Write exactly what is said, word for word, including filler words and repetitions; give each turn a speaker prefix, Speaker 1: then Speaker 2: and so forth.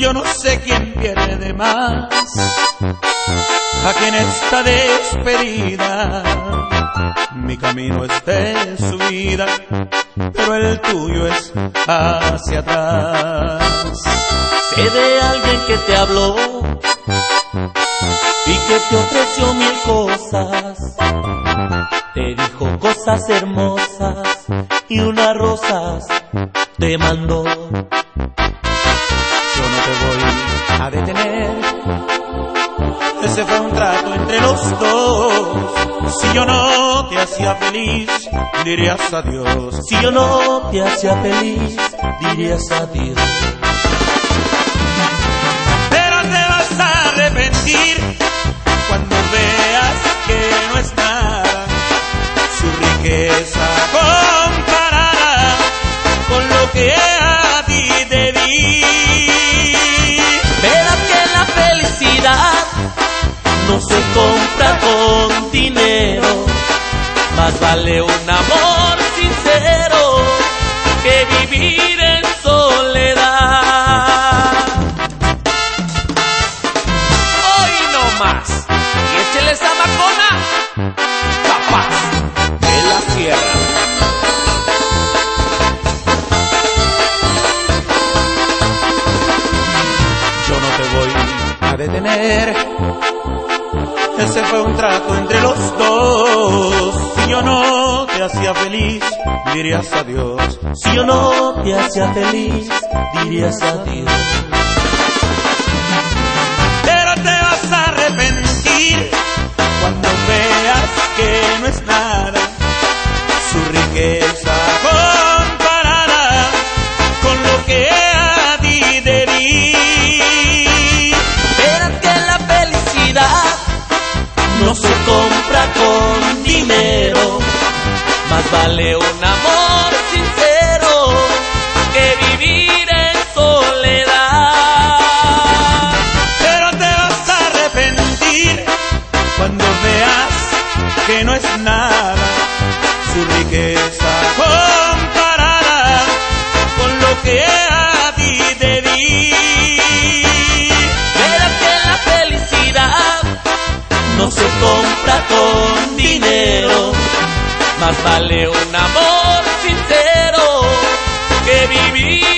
Speaker 1: Yo no sé quién pierde más aquí en esta despedida. Mi camino es de subida, pero el tuyo es hacia atrás.
Speaker 2: Sé de alguien que te habló y que te ofreció mil cosas. Te dijo cosas hermosas y unas rosas te mandó.
Speaker 1: Yo no te voy a detener, ese fue un trato entre los dos. Si yo no te hacía feliz, dirías adiós.
Speaker 2: Si yo no te hacía feliz, dirías adiós.
Speaker 1: Pero te vas a arrepentir cuando veas que no es nada su riqueza comparada con lo que a ti te di.
Speaker 2: Verás que la felicidad no se compra con dinero, más vale un amor sincero que vivir en soledad. Hoy no más, y échele esa macona, capaz de la sierra.
Speaker 1: Yo no te voy a detener, ese fue un trato entre los dos. Si yo no te hacía feliz, dirías adiós.
Speaker 2: Si yo no te hacía feliz, dirías adiós.
Speaker 1: Pero te vas a arrepentir cuando veas que no es nada su riqueza comparada con lo que a ti te di.
Speaker 2: Verás que la felicidad no se compra con dinero, más vale un amor sincero que vivir en soledad.
Speaker 1: Pero te vas a arrepentir cuando veas que no es nada su riqueza comparada con lo que a ti te di.
Speaker 2: Verás que la felicidad no se compra con dinero, más vale un amor sincero que vivir